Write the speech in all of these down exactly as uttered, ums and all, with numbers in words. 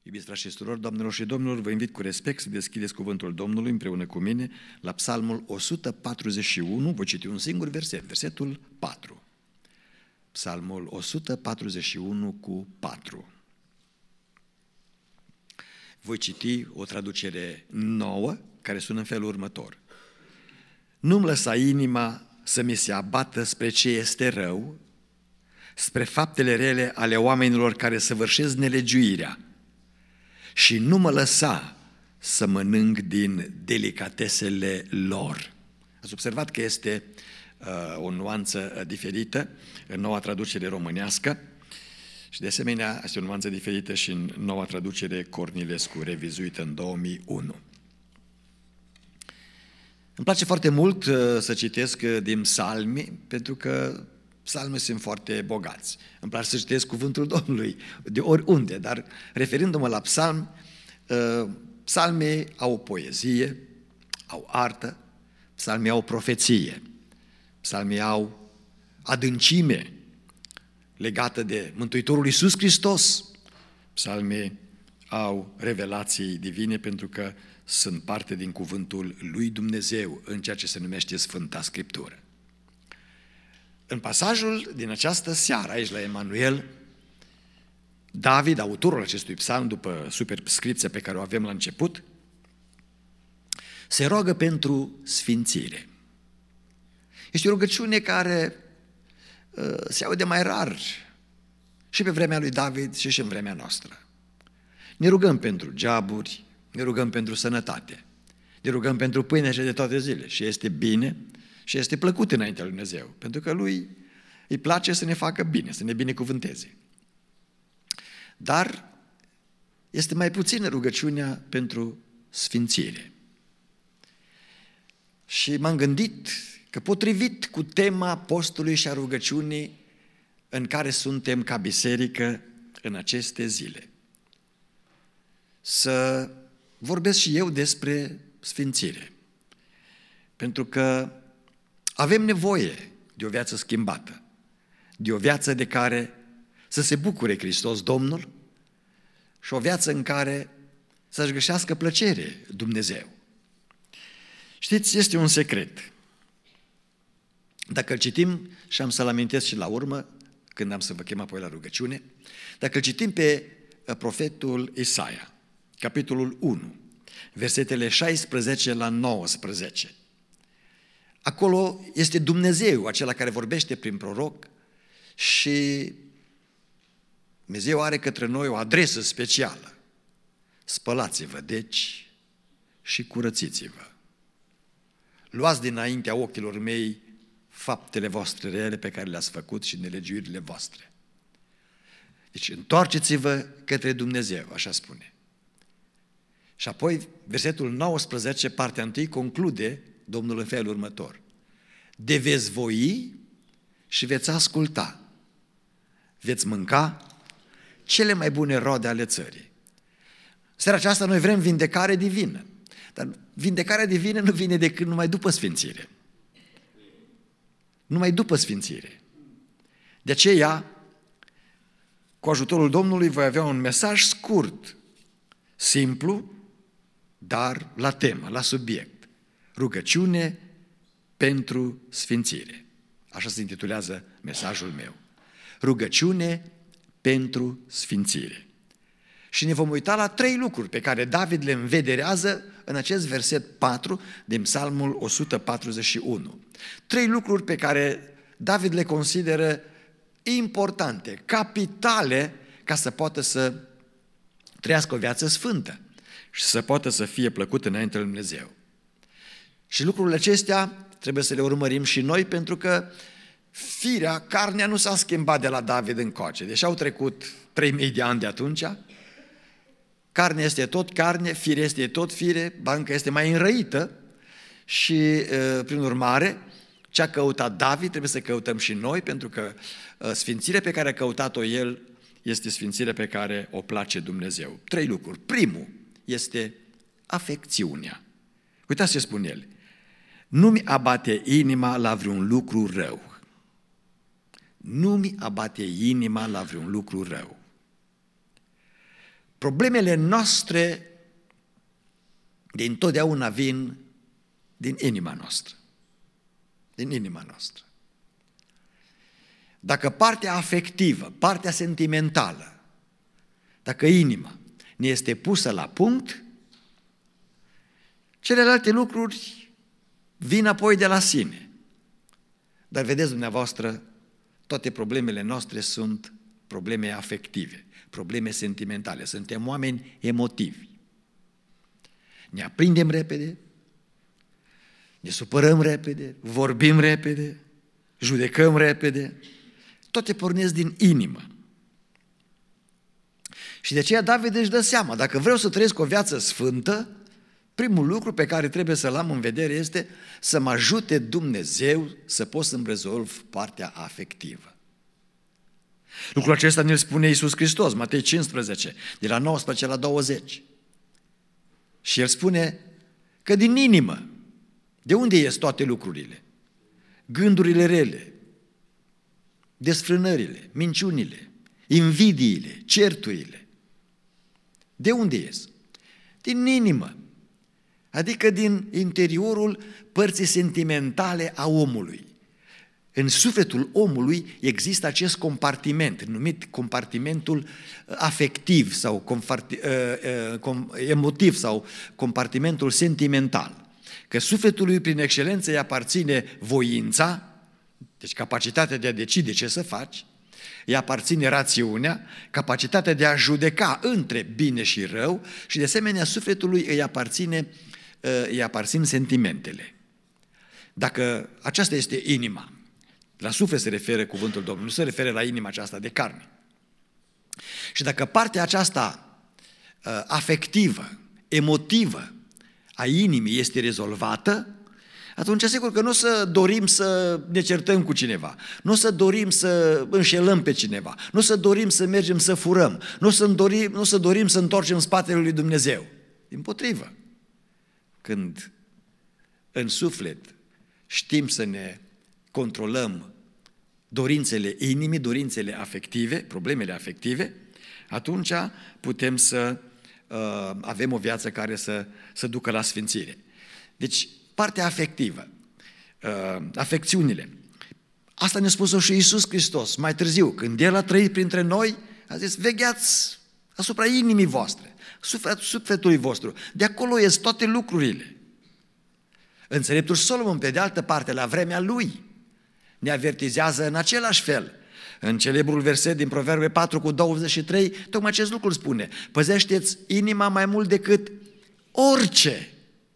Iubiți frați și surori, doamnelor și domnilor, vă invit cu respect să deschideți cuvântul Domnului împreună cu mine la Psalmul o sută patruzeci și unu, voi citi un singur verset, versetul patru. Psalmul o sută patruzeci și unu cu patru. Voi citi o traducere nouă care sună în felul următor. Nu-mi lăsa inima să mi se abată spre ce este rău, spre faptele rele ale oamenilor care săvârșesc nelegiuirea, și nu mă lăsa să mănânc din delicatesele lor. Ați observat că este uh, o nuanță diferită în noua traducere românească și de asemenea este o nuanță diferită și în noua traducere Cornilescu, revizuită în două mii unu. Îmi place foarte mult uh, să citesc din psalmi, pentru că psalmii sunt foarte bogați. Îmi place să citesc cuvântul Domnului de oriunde, dar referindu-mă la psalmi, psalmii au poezie, au artă, psalmii au profeție, psalmii au adâncime legată de Mântuitorul Iisus Hristos, psalmii au revelații divine pentru că sunt parte din cuvântul lui Dumnezeu în ceea ce se numește Sfânta Scriptură. În pasajul din această seară, aici la Emanuel, David, autorul acestui psalm, după superscripția pe care o avem la început, se roagă pentru sfințire. Este o rugăciune care uh, se aude mai rar și pe vremea lui David și și în vremea noastră. Ne rugăm pentru geaburi, ne rugăm pentru sănătate, ne rugăm pentru pâinea de toate zile și este bine și este plăcut înaintea lui Dumnezeu, pentru că lui îi place să ne facă bine, să ne binecuvânteze. Dar este mai puțină rugăciunea pentru sfințire. Și m-am gândit că potrivit cu tema postului și a rugăciunii în care suntem ca biserică în aceste zile, să vorbesc și eu despre sfințire. Pentru că avem nevoie de o viață schimbată, de o viață de care să se bucure Hristos Domnul și o viață în care să-și găsească plăcere Dumnezeu. Știți, este un secret. Dacă îl citim, și am să-l amintesc și la urmă, când am să vă chem apoi la rugăciune, dacă îl citim pe profetul Isaia, capitolul unu, versetele șaisprezece la nouăsprezece, acolo este Dumnezeu, acela care vorbește prin proroc și Dumnezeu are către noi o adresă specială. Spălați-vă, deci, și curățiți-vă. Luați dinaintea ochilor mei faptele voastre rele pe care le-ați făcut și nelegiuirile voastre. Deci întoarceți-vă către Dumnezeu, așa spune. Și apoi versetul nouăsprezece, partea întâi, conclude Domnul în felul următor. De veți voi și veți asculta, veți mânca cele mai bune roade ale țării. Seara aceasta noi vrem vindecare divină, dar vindecarea divină nu vine decât numai după sfințire. Numai după sfințire. De aceea, cu ajutorul Domnului voi avea un mesaj scurt, simplu, dar la temă, la subiect. Rugăciune pentru sfințire. Așa se intitulează mesajul meu. Rugăciune pentru sfințire. Și ne vom uita la trei lucruri pe care David le învederează în acest verset patru din Psalmul o sută patruzeci și unu. Trei lucruri pe care David le consideră importante, capitale, ca să poată să trăiască o viață sfântă și să poată să fie plăcut înaintea lui Dumnezeu. Și lucrurile acestea trebuie să le urmărim și noi, pentru că firea, carnea nu s-a schimbat de la David încoace. Deși au trecut trei mii de ani de atunci, carnea este tot carne, firea este tot fire, banca este mai înrăită și, prin urmare, ce a căutat David trebuie să căutăm și noi, pentru că sfințirea pe care a căutat-o el este sfințirea pe care o place Dumnezeu. Trei lucruri. Primul este afecțiunea. Uitați ce spune el. Nu-mi abate inima la vreun lucru rău. Nu-mi abate inima la vreun lucru rău. Problemele noastre din totdeauna vin din inima noastră. Din inima noastră. Dacă partea afectivă, partea sentimentală, dacă inima ne este pusă la punct, celelalte lucruri vin apoi de la sine. Dar vedeți dumneavoastră, toate problemele noastre sunt probleme afective, probleme sentimentale. Suntem oameni emotivi. Ne aprindem repede, ne supărăm repede, vorbim repede, judecăm repede. Toate pornesc din inimă. Și de aceea David își dă seama, dacă vreau să trăiesc o viață sfântă, primul lucru pe care trebuie să-l am în vedere este să mă ajute Dumnezeu să pot să-mi rezolv partea afectivă. Lucrul acesta ne-l spune Iisus Hristos, Matei cincisprezece, de la nouăsprezece la douăzeci. Și El spune că din inimă, de unde ies toate lucrurile? Gândurile rele, desfrânările, minciunile, invidiile, certurile. De unde ies? Din inimă, adică din interiorul părții sentimentale a omului. În sufletul omului există acest compartiment, numit compartimentul afectiv sau emotiv sau compartimentul sentimental. Că sufletului prin excelență îi aparține voința, deci capacitatea de a decide ce să faci, îi aparține rațiunea, capacitatea de a judeca între bine și rău și de asemenea sufletului îi aparține, îi aparțin sentimentele. Dacă aceasta este inima, la suflet se referă cuvântul Domnului, nu se referă la inima aceasta de carne. Și dacă partea aceasta afectivă, emotivă a inimii este rezolvată, atunci sigur că nu o să dorim să ne certăm cu cineva, nu o să dorim să înșelăm pe cineva, nu o să dorim să mergem să furăm, nu o să dorim, nu o să, dorim să întorcem spatele lui Dumnezeu. Dimpotrivă, când în suflet știm să ne controlăm dorințele inimii, dorințele afective, problemele afective, atunci putem să uh, avem o viață care să, să ducă la sfințire. Deci, partea afectivă, uh, afecțiunile, asta ne-a spus-o și Iisus Hristos mai târziu, când El a trăit printre noi, a zis, vegheați asupra inimii voastre, sufletului vostru, de acolo ies toate lucrurile. Înțeleptul Solomon, pe de altă parte, la vremea lui, ne avertizează în același fel. În celebrul verset din Proverbe patru cu douăzeci și trei, tocmai acest lucru spune, păzește-ți inima mai mult decât orice,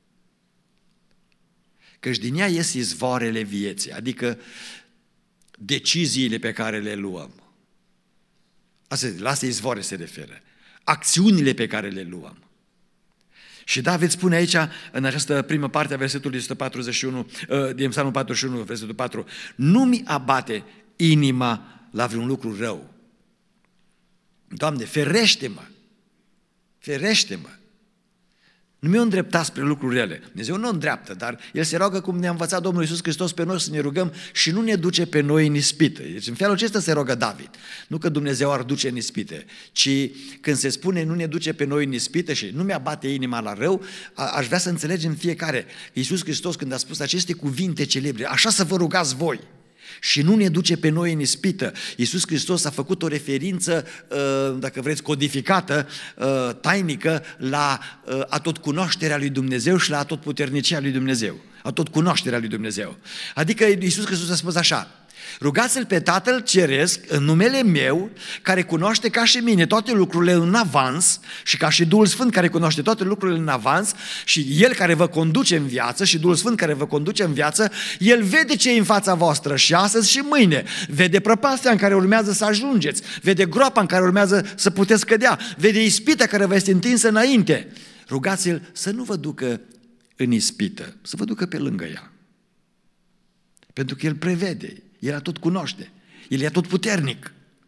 căci din ea ies izvoarele vieții, adică deciziile pe care le luăm. Asta, la asta izvoare se referă. Acțiunile pe care le luăm. Și David spune aici, în această primă parte a versetului o sută patruzeci și unu, din Psalmul patruzeci și unu, versetul patru, nu mi abate inima la vreun lucru rău. Doamne, ferește-mă! Ferește-mă! Nu mi-o îndrepta spre lucruri rele. Dumnezeu nu o îndreaptă, dar El se roagă cum ne-a învățat Domnul Iisus Hristos pe noi să ne rugăm și nu ne duce pe noi în ispită. Deci în felul acesta se roagă David. Nu că Dumnezeu ar duce în ispită, ci când se spune nu ne duce pe noi în ispită și nu mi-a bate inima la rău, a, aș vrea să înțelegem fiecare. Iisus Hristos când a spus aceste cuvinte celebre, așa să vă rugați voi, și nu ne duce pe noi în ispită. Iisus Hristos a făcut o referință, dacă vreți, codificată, tainică, la atotcunoașterea lui Dumnezeu și la atotputernicia lui Dumnezeu. Atotcunoașterea lui Dumnezeu. Adică Iisus Hristos a spus așa, rugați-L pe Tatăl Ceresc în numele meu, care cunoaște ca și mine toate lucrurile în avans și ca și Duhul Sfânt care cunoaște toate lucrurile în avans și El care vă conduce în viață și Duhul Sfânt care vă conduce în viață, El vede ce e în fața voastră și astăzi și mâine, vede prăpastia în care urmează să ajungeți, vede groapa în care urmează să puteți cădea, vede ispita care vă este întinsă înainte. Rugați-L să nu vă ducă în ispită, să vă ducă pe lângă ea. Pentru că El prevede, El atot cunoaște, El e atot puternic.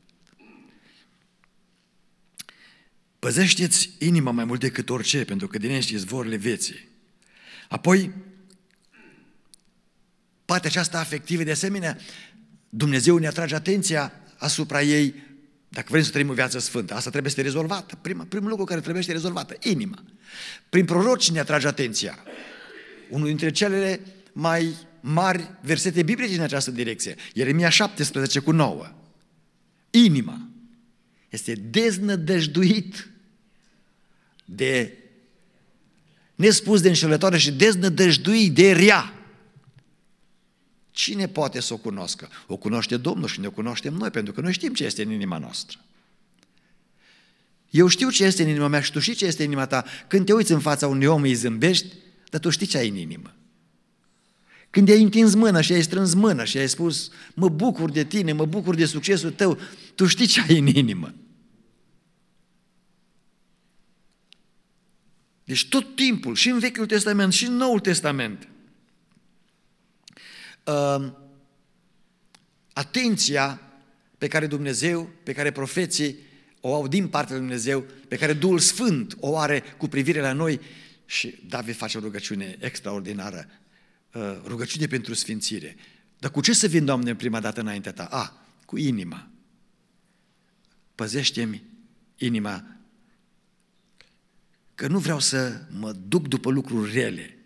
Păzește-ți inima mai mult decât orice, pentru că din ea ești izvorile vieții. Apoi, partea aceasta afectivă, de asemenea, Dumnezeu ne atrage atenția asupra ei Dacă vrem să trăim o viață sfântă, asta trebuie să fie rezolvată. Prima, primul lucru care trebuie să fie rezolvată, inima. Prin proroci ne atrage atenția. Unul dintre cele mai mari versete biblice în această direcție. Ieremia șaptesprezece cu nouă. Inima este deznădăjduit de nespus de înșelătoare și deznădăjduit de rea. Cine poate să o cunoască? O cunoaște Domnul și ne o cunoaștem noi, pentru că noi știm ce este în inima noastră. Eu știu ce este în inima mea și tu știi ce este în inima ta. Când te uiți în fața unui om, îi zâmbești, dar tu știi ce ai în inimă. Când ai întins mâna și ai strâns mâna și ai spus, mă bucur de tine, mă bucur de succesul tău, tu știi ce ai în inimă. Deci tot timpul, și în Vechiul Testament, și în Noul Testament, uh, atenția pe care Dumnezeu, pe care profeții o au din partea lui Dumnezeu, pe care Duhul Sfânt o are cu privire la noi, și David face o rugăciune extraordinară, uh, rugăciune pentru sfințire. Dar cu ce să vin, Doamne, prima dată înaintea Ta? A, cu inima. Păzește-mi inima, că nu vreau să mă duc după lucruri rele.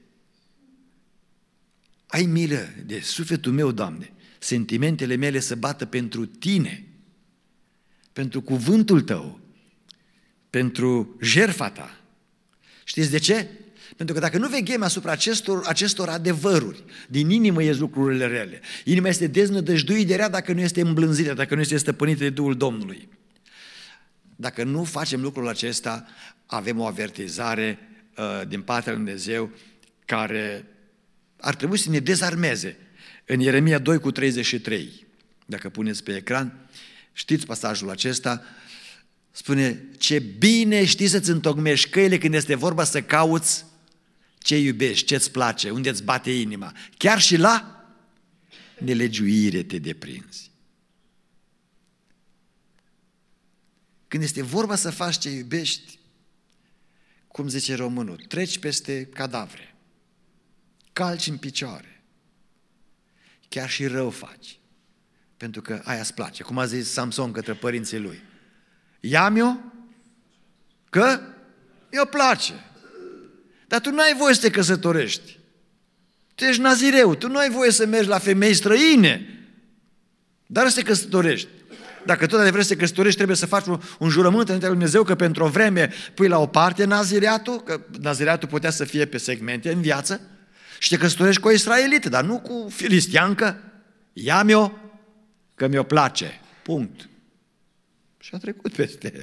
Ai milă de sufletul meu, Doamne, sentimentele mele să bată pentru Tine, pentru cuvântul Tău, pentru jertfa Ta. Știți de ce? Pentru că dacă nu veghem asupra acestor, acestor adevăruri, din inimă ies lucrurile rele. Inima este deznădăjduit de rea dacă nu este îmblânzită, dacă nu este stăpânită de Duhul Domnului. Dacă nu facem lucrul acesta, avem o avertizare uh, din partea lui Dumnezeu care ar trebui să ne dezarmeze. În Ieremia doi cu treizeci și trei, dacă puneți pe ecran, știți pasajul acesta, spune, ce bine știi să-ți întocmești căile când este vorba să cauți ce iubești, ce-ți place, unde îți bate inima. Chiar și la nelegiuire te deprinzi. Când este vorba să faci ce iubești, cum zice românul, treci peste cadavre, calci în picioare, chiar și rău faci, pentru că aia îți place. Cum a zis Samson către părinții lui, ia-mi-o, că mi-o place. Dar tu n-ai voie să te căsătorești. Tu ești nazireu, tu nu ai voie să mergi la femei străine, dar să te căsătorești. Dacă tot vrei să te căsătorești, trebuie să faci un, un jurământ înaintea lui Dumnezeu că pentru o vreme pui la o parte nazireatul, că nazireatul putea să fie pe segmente în viață, și te căsătorești cu o israelită, dar nu cu filistiancă. Ia-mi-o, că mi-o place. Punct. Și a trecut peste.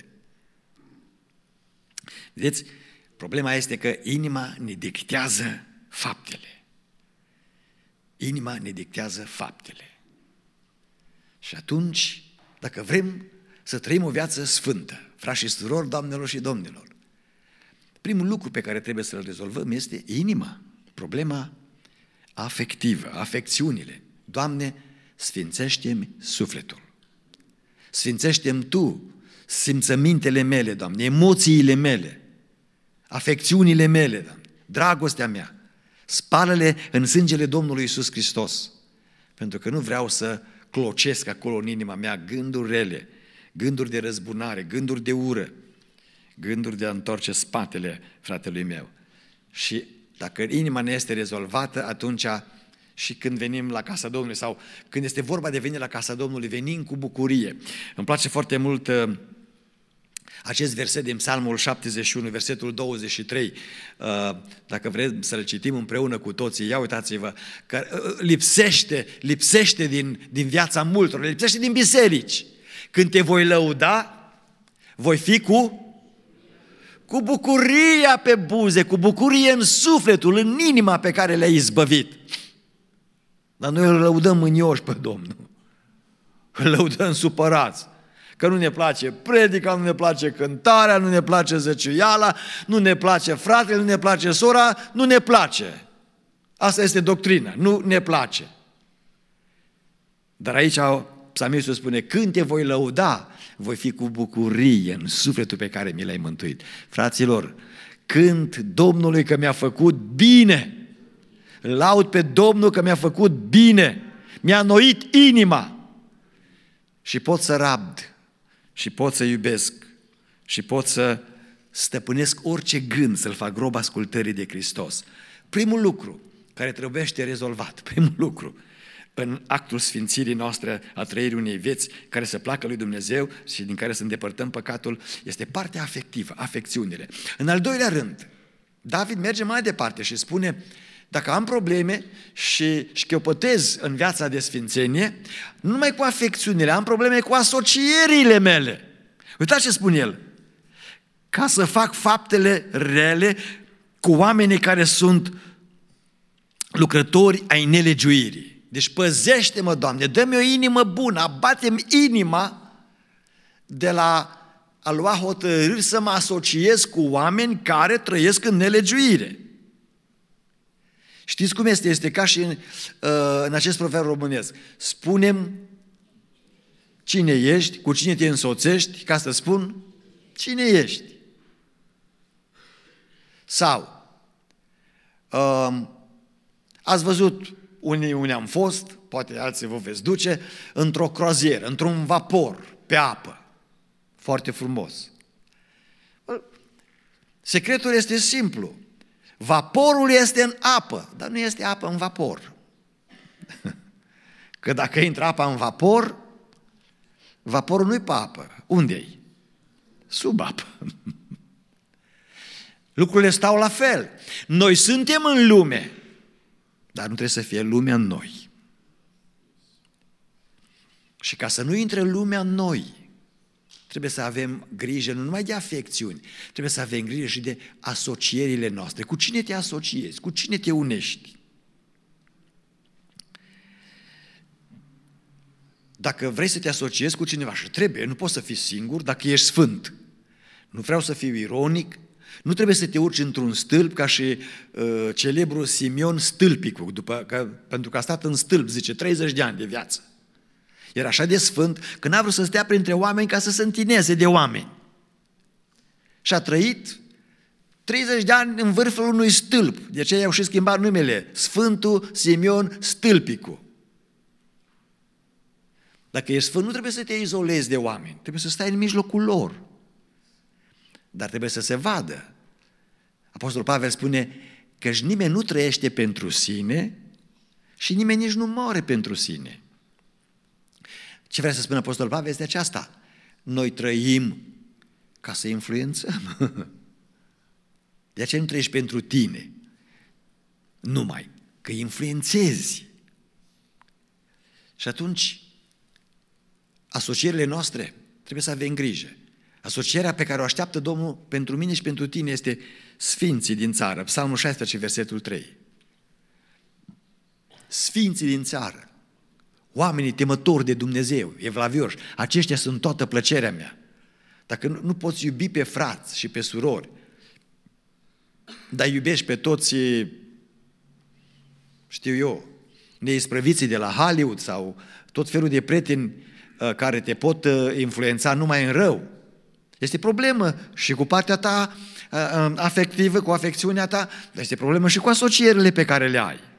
Vedeți, problema este că inima ne dictează faptele. Inima ne dictează faptele. Și atunci, dacă vrem să trăim o viață sfântă, frați și surori, doamnelor și domnilor, primul lucru pe care trebuie să-l rezolvăm este inima, problema afectivă, afecțiunile. Doamne, sfințește-mi sufletul. Sfințește-mi Tu simțămintele mele, Doamne, emoțiile mele, afecțiunile mele, Doamne, dragostea mea. Spală-le în sângele Domnului Iisus Hristos, pentru că nu vreau să clocesc acolo în inima mea gânduri rele, gânduri de răzbunare, gânduri de ură, gânduri de a întoarce spatele fratelui meu. Și dacă inima ne este rezolvată, atunci și când venim la casa Domnului sau când este vorba de venit la casa Domnului, venim cu bucurie. Îmi place foarte mult uh, acest verset din Psalmul șaptezeci și unu, versetul douăzeci și trei, uh, dacă vrem să-l citim împreună cu toții, ia uitați-vă, că uh, lipsește, lipsește din, din viața multor, lipsește din biserici. Când te voi lăuda, voi fi cu cu bucuria pe buze, cu bucurie în sufletul, în inima pe care le-ai izbăvit. Dar noi îl lăudăm mânioși pe Domnul. Îl lăudăm supărați. Că nu ne place predica, nu ne place cântarea, nu ne place zăciuiala, nu ne place fratele, nu ne place sora, nu ne place. Asta este doctrina, nu ne place. Dar aici psalmistul spune, când te voi lăuda, voi fi cu bucurie în sufletul pe care mi l-ai mântuit. Fraților, cânt Domnului că mi-a făcut bine, laud pe Domnul că mi-a făcut bine, mi-a înnoit inima și pot să rabd și pot să iubesc și pot să stăpânesc orice gând, să-l fac rob ascultării de Hristos. Primul lucru care trebuiește rezolvat, primul lucru în actul sfințirii noastre, a trăirii unei vieți care să placă lui Dumnezeu și din care să îndepărtăm păcatul, este partea afectivă, afecțiunile. În al doilea rând, David merge mai departe și spune: dacă am probleme și șchiopătez în viața de sfințenie, nu numai cu afecțiunile, am probleme cu asocierile mele. Uitați ce spune el: ca să fac faptele rele cu oamenii care sunt lucrători ai nelegiuirii. Deci păzește-mă, Doamne, dă-mi o inimă bună, abate-mi inima de la a lua hotărâri să mă asociez cu oameni care trăiesc în nelegiuire. Știți cum este? Este ca și în, în acest proverb românesc: spune-mi cine ești, cu cine te însoțești, ca să spun cine ești. Sau um, ați văzut unii unde am fost, poate alții vă veți duce, într-o croazieră, într-un vapor pe apă. Foarte frumos. Secretul este simplu. Vaporul este în apă, dar nu este apă în vapor. Că dacă intră apa în vapor, vaporul nu-i pe apă. Unde-i? Sub apă. Lucrurile stau la fel. Noi suntem în lume, dar nu trebuie să fie lumea în noi. Și ca să nu intre lumea în noi, trebuie să avem grijă nu numai de afecțiuni, trebuie să avem grijă și de asocierile noastre. Cu cine te asociezi? Cu cine te unești? Dacă vrei să te asociezi cu cineva, și trebuie, nu poți să fii singur dacă ești sfânt. Nu vreau să fiu ironic, nu trebuie să te urci într-un stâlp ca și uh, celebrul Simeon Stâlpicul, după că, pentru că a stat în stâlp, zice, treizeci de ani de viață. Era așa de sfânt că n-a vrut să stea printre oameni ca să se întineze de oameni. Și a trăit treizeci de ani în vârful unui stâlp. De aceea i-au și schimbat numele: Sfântul Simeon Stâlpicul. Dacă ești sfânt, nu trebuie să te izolezi de oameni, trebuie să stai în mijlocul lor. Dar trebuie să se vadă. Apostolul Pavel spune că nimeni nu trăiește pentru sine și nimeni nici nu moare pentru sine. Ce vrea să spună Apostolul Pavel este aceasta: noi trăim ca să influențăm. De aceea nu trăiești pentru tine, numai că influențezi. Și atunci asocierile noastre trebuie să avem grijă. Asocierea pe care o așteaptă Domnul pentru mine și pentru tine este sfinții din țară. Psalmul șaisprezece, versetul trei. Sfinții din țară, oamenii temători de Dumnezeu, evlavioși, aceștia sunt toată plăcerea mea. Dacă nu, nu poți iubi pe frați și pe surori, dar iubești pe toți, știu eu, neisprăviții de la Hollywood sau tot felul de prieteni care te pot influența numai în rău, este problemă și cu partea ta afectivă, cu afecțiunea ta, dar este problemă și cu asocierile pe care le ai.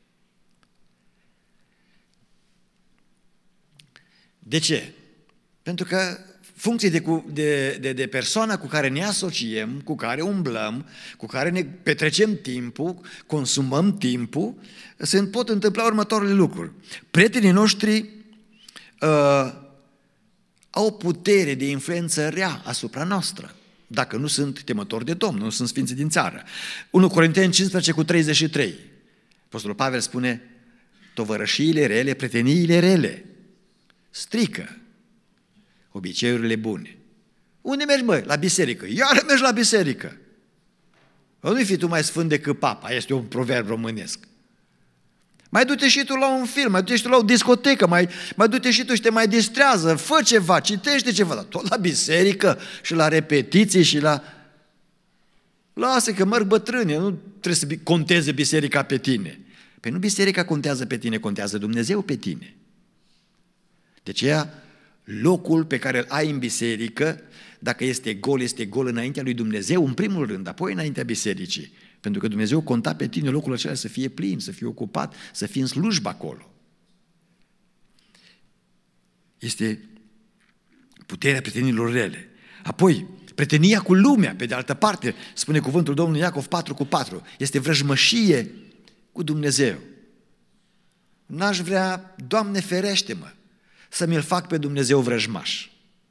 De ce? Pentru că funcție de, de, de, de persoana cu care ne asociem, cu care umblăm, cu care ne petrecem timpul, consumăm timpul, se pot întâmpla următoarele lucruri. Prietenii noștri uh, au o putere de influență rea asupra noastră, dacă nu sunt temători de Domnul, nu sunt sfinți din țară. unu Corinteni cincisprezece cu treizeci și trei. Apostolul Pavel spune: tovărășiile rele, prieteniile rele strică obiceiurile bune. Unde mergi, măi? La biserică. Iar mergi la biserică. Nu-i fi tu mai sfânt decât papa, este un proverb românesc. Mai du-te și tu la un film, mai du-te și tu la o discotecă, mai, mai du-te și tu și te mai distrează, fă ceva, citește ceva, dar tot la biserică și la repetiții și la... Lasă că merg bătrâni, nu trebuie să conteze biserica pe tine. Păi nu biserica contează pe tine, contează Dumnezeu pe tine. De aceea, locul pe care îl ai în biserică, dacă este gol, este gol înaintea lui Dumnezeu, în primul rând, apoi înaintea bisericii. Pentru că Dumnezeu conta pe tine locul acela să fie plin, să fie ocupat, să fii în slujbă acolo. Este puterea prietenilor rele. Apoi, prietenia cu lumea, pe de altă parte, spune cuvântul Domnului Iacov patru cu patru, este vrăjmășie cu Dumnezeu. N-aș vrea, Doamne ferește-mă, să mi-l fac pe Dumnezeu vrăjmaș.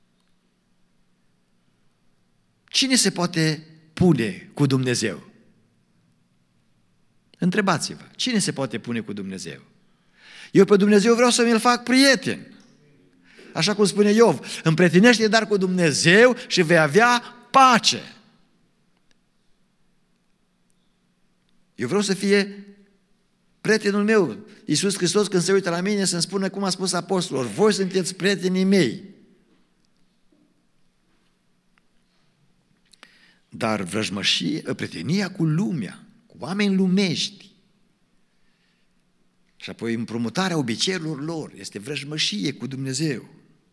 Cine se poate pune cu Dumnezeu? Întrebați-vă, cine se poate pune cu Dumnezeu? Eu pe Dumnezeu vreau să mi-l fac prieten. Așa cum spune Iov, împrietenește dar cu Dumnezeu și vei avea pace. Eu vreau să fie prietenul meu. Iisus Hristos când se uită la mine să-mi spună cum a spus apostolilor, voi sunteți prietenii mei. Dar vrăjmășie, prietenia cu lumea, cu oameni lumești și apoi împrumutarea obiceiurilor lor este vrăjmășie cu Dumnezeu.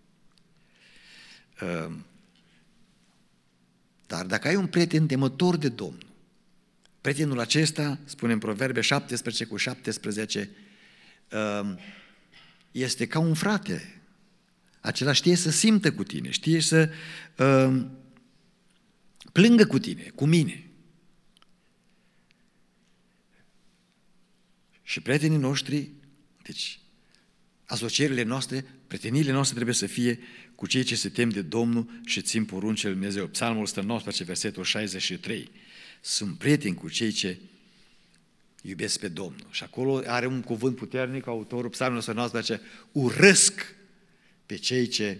Dar dacă ai un prieten temător de Domnul, prietenul acesta, spune în Proverbe șaptesprezece cu șaptesprezece, este ca un frate. Acela știe să simtă cu tine, știe să plângă cu tine, cu mine. Și prietenii noștri, deci asocierile noastre, prieteniile noastre trebuie să fie cu cei ce se tem de Domnul și țin poruncile lui Dumnezeu. Psalmul o sută nouăsprezece, versetul șaizeci și trei. Sunt prieteni cu cei ce iubesc pe Domnul. Și acolo are un cuvânt puternic, autorul Psalmului o sută nouăsprezece, urăsc pe cei ce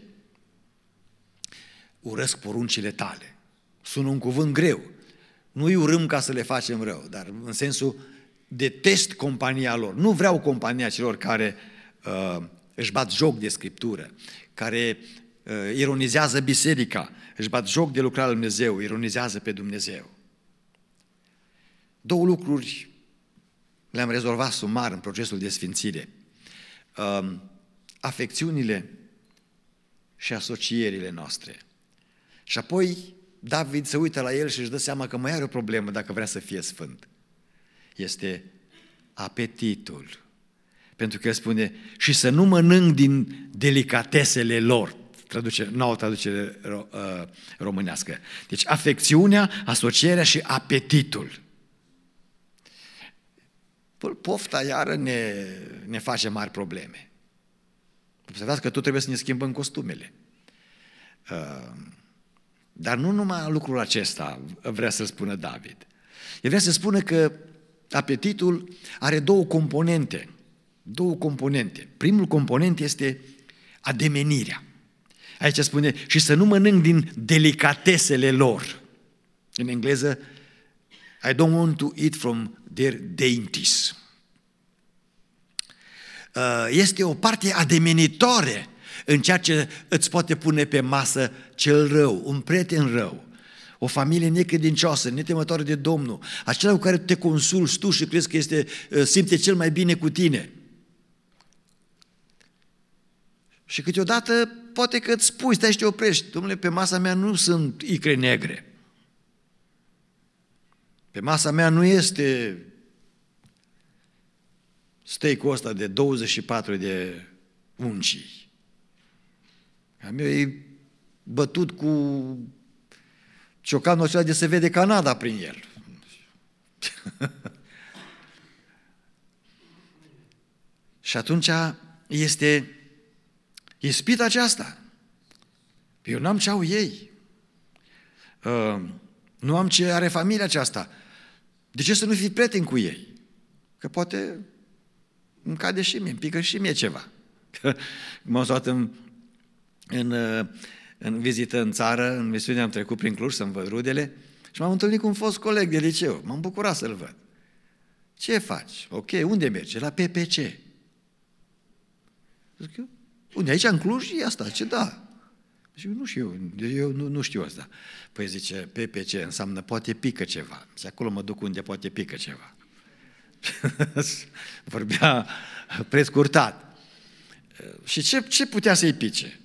urăsc poruncile tale. Sună un cuvânt greu. Nu-i urâm ca să le facem rău, dar în sensul detest compania lor. Nu vreau compania celor care uh, își bat joc de Scriptură, care uh, ironizează biserica, își bat joc de lucrarea lui Dumnezeu, ironizează pe Dumnezeu. Două lucruri le-am rezolvat sumar în procesul de sfințire. Uh, afecțiunile și asocierile noastre. Și apoi David se uită la el și își dă seama că mai are o problemă dacă vrea să fie sfânt. Este apetitul. Pentru că el spune, și să nu mănânc din delicatesele lor. Traduce, nouă traducere românească. Deci afecțiunea, asocierea și apetitul. Pofta iară ne, ne face mari probleme. Observați că tot trebuie să ne schimbăm costumele. Dar nu numai lucrul acesta vrea să-l spună David. El vrea să spună că apetitul are două componente. Două componente. Primul component este ademenirea. Aici spune, și să nu mănânc din delicatesele lor. În engleză, I don't want to eat from their dainties. Este o parte ademenitoare în ceea ce îți poate pune pe masă cel rău, un prieten rău, o familie necredincioasă, netemătoare de Domnul, acela cu care te consulți tu și crezi că este, simte cel mai bine cu tine. Și câteodată poate că îți spui, stai și te oprești, domnule, pe masa mea nu sunt icre negre. Pe masa mea nu este steak-ul ăsta de douăzeci și patru de uncii. A meu e bătut cu ciocanul acela de se vede Canada prin el. Și atunci este ispita aceasta. Eu n-am ce au ei. Uh, nu am ce are familia aceasta. De ce să nu fii prieten cu ei? Că poate îmi cade și mie, îmi pică și mie ceva. M-am luat în, în, în vizită în țară, în misiune am trecut prin Cluj să-mi văd rudele și m-am întâlnit cu un fost coleg de liceu. M-am bucurat să-l văd. Ce faci? Ok, unde mergi? La P P C. Zic eu, unde? Aici în Cluj e asta? Ce da? Și nu știu, eu nu, nu știu asta. Păi zice, P P C înseamnă poate pică ceva. Și acolo mă duc unde poate pică ceva. Vorbea prescurtat. Și ce, ce putea să-i pice?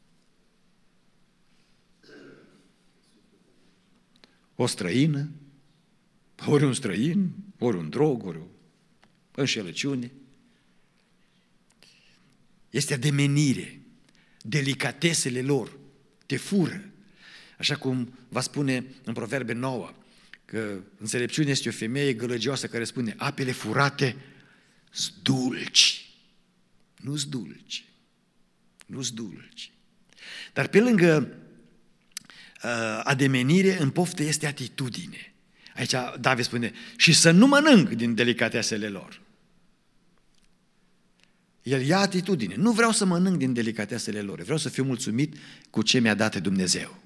O străină, ori un străin, ori un drog, ori o înșelăciune. Este ademenire, delicatesele lor. te fură. Așa cum va spune în Proverbe nouă, că înțelepciunea este o femeie gălăgioasă care spune, apele furate sunt dulci. Nu-s dulci. Nu-s dulci. Dar pe lângă uh, ademenire, în poftă este atitudine. Aici David spune, și să nu mănânc din delicatesele lor. El ia atitudine. Nu vreau să mănânc din delicatesele lor. Vreau să fiu mulțumit cu ce mi-a dat Dumnezeu.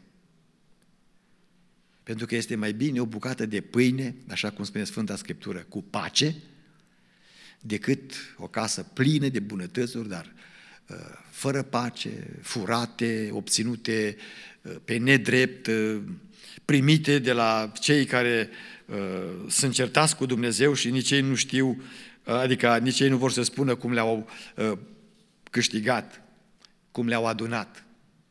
Pentru că este mai bine o bucată de pâine, așa cum spune Sfânta Scriptură, cu pace, decât o casă plină de bunătățuri, dar uh, fără pace, furate, obținute uh, pe nedrept, uh, primite de la cei care uh, sunt certați cu Dumnezeu și nici ei nu știu, uh, adică nici ei nu vor să spună cum le-au uh, câștigat, cum le-au adunat.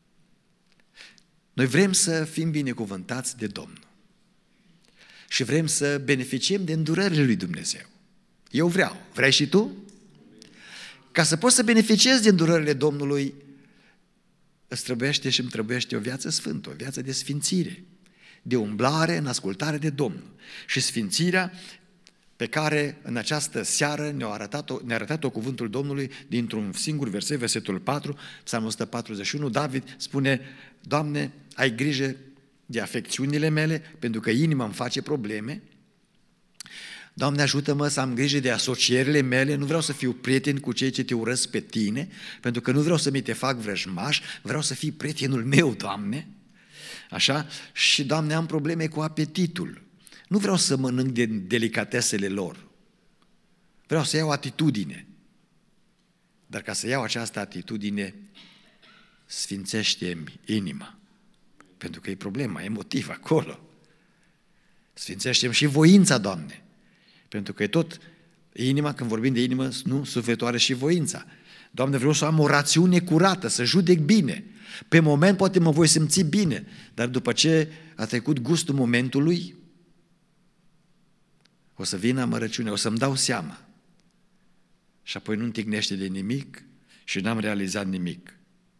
Noi vrem să fim binecuvântați de Domnul și vrem să beneficiem de îndurările lui Dumnezeu. Eu vreau. Vrei și tu? Ca să poți să beneficiezi de îndurările Domnului, îți trebuiește și îmi trebuiește o viață sfântă, o viață de sfințire, de umblare în ascultare de Domnul. Și sfințirea pe care în această seară ne-a arătat-o, ne-a arătat-o cuvântul Domnului dintr-un singur verset, versetul patru, Psalmul o sută patruzeci și unu, David spune, Doamne, ai grijă de afecțiunile mele, pentru că inima îmi face probleme. Doamne, ajută-mă să am grijă de asocierile mele, nu vreau să fiu prieten cu cei ce te urăsc pe tine, pentru că nu vreau să mi te fac vrăjmaș, vreau să fii prietenul meu, Doamne. Așa? Și, Doamne, am probleme cu apetitul. Nu vreau să mănânc din delicatesele lor. Vreau să iau atitudine. Dar ca să iau această atitudine, sfințește-mi inima. Pentru că e problema emotivă acolo. Sfințește-mi și voința, Doamne. Pentru că e tot inima, când vorbim de inimă, nu, sufletul are și voința. Doamne, vreau să am o rațiune curată, să judec bine. Pe moment poate mă voi simți bine, dar după ce a trecut gustul momentului, o să vină amărăciunea, o să-mi dau seama. Și apoi nu întignește de nimic și n-am realizat nimic.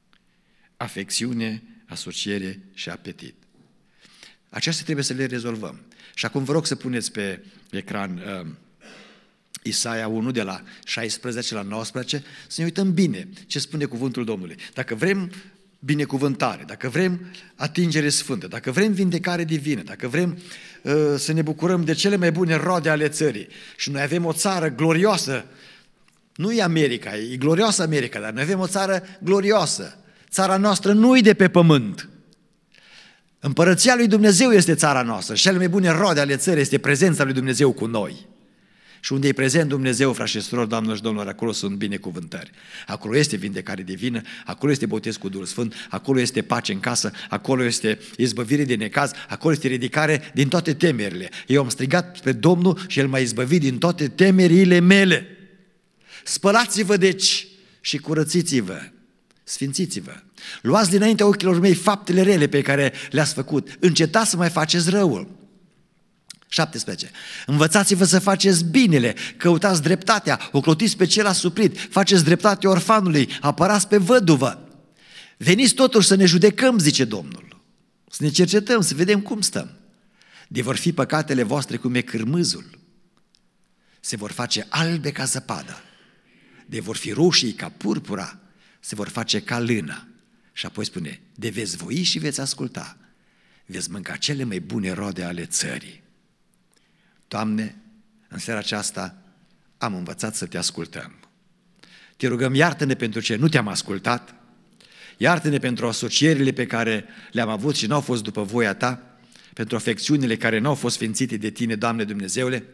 Afecțiune, asociere și apetit. Acestea trebuie să le rezolvăm. Și acum vă rog să puneți pe ecran uh, Isaia unu de la șaisprezece la nouăsprezece, să ne uităm bine ce spune cuvântul Domnului. Dacă vrem binecuvântare, dacă vrem atingere sfântă, dacă vrem vindecare divină, dacă vrem uh, să ne bucurăm de cele mai bune roade ale țării și noi avem o țară glorioasă, nu e America, e glorioasă America, dar noi avem o țară glorioasă. Țara noastră nu e de pe pământ. Împărăția lui Dumnezeu este țara noastră. Cele mai bune roade ale țării este prezența lui Dumnezeu cu noi. Și unde e prezent Dumnezeu, frați și surori, doamnelor și domnilor, acolo sunt binecuvântări. Acolo este vindecare divină, acolo este botez cu Duhul Sfânt, acolo este pace în casă, acolo este izbăvire de necaz, acolo este ridicare din toate temerile. Eu am strigat pe Domnul și El m-a izbăvit din toate temerile mele. Spălați-vă deci și curățiți-vă, sfințiți-vă. Luați dinaintea ochilor mei faptele rele pe care le-ați făcut. Încetați să mai faceți răul. șaptesprezece. Învățați-vă să faceți binele, căutați dreptatea, ocrotiți pe cel asuprit, faceți dreptate orfanului, apărați pe văduvă. Veniți totuși să ne judecăm, zice Domnul. Să ne cercetăm, să vedem cum stăm. De vor fi păcatele voastre cum e cârmâzul. Se vor face albe ca zăpada. De vor fi roșii ca purpura. Se vor face ca lână. Și apoi spune, de veți voi și veți asculta. Veți mânca cele mai bune roade ale țării. Doamne, în seara aceasta am învățat să Te ascultăm. Te rugăm, iartă-ne pentru ce nu Te-am ascultat, iartă-ne pentru asocierile pe care le-am avut și n-au fost după voia Ta, pentru afecțiunile care n-au fost sfințite de Tine, Doamne Dumnezeule,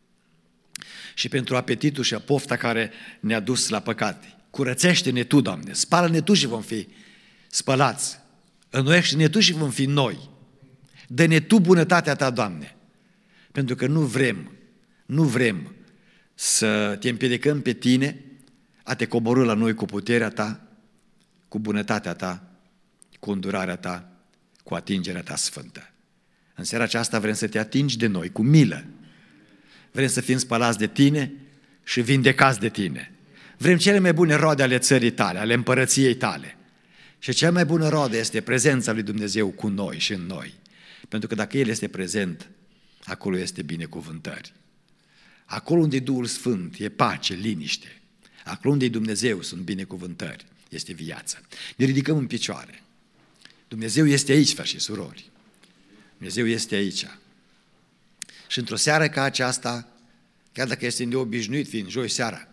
și pentru apetitul și pofta care ne-a dus la păcate. Curățește-ne Tu, Doamne, spală-ne Tu și vom fi spălați, înnoiește-ne Tu și vom fi noi. Dă-ne Tu bunătatea Ta, Doamne, pentru că nu vrem, nu vrem să Te împiedicăm pe Tine a Te coborî la noi cu puterea Ta, cu bunătatea Ta, cu îndurarea Ta, cu atingerea Ta sfântă. În seara aceasta vrem să Te atingi de noi cu milă. Vrem să fim spălați de Tine și vindecați de Tine. Vrem cele mai bune roade ale țării Tale, ale împărăției Tale. Și cea mai bună roadă este prezența lui Dumnezeu cu noi și în noi. Pentru că dacă El este prezent, acolo este binecuvântări. Acolo unde e Duhul Sfânt, e pace, liniște. Acolo unde e Dumnezeu, sunt binecuvântări, este viață. Ne ridicăm în picioare. Dumnezeu este aici, frați și surori. Dumnezeu este aici. Și într-o seară ca aceasta, chiar dacă este neobișnuit, fiind joi seara,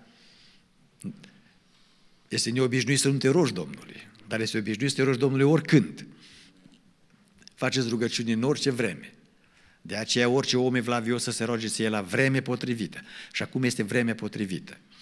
este neobișnuit să nu te rogi Domnului, dar este obișnuit să te rogi Domnului oricând. Faceți rugăciuni în orice vreme. De aceea orice om evlavios să se roage ție la vreme potrivită. Și acum este vreme potrivită.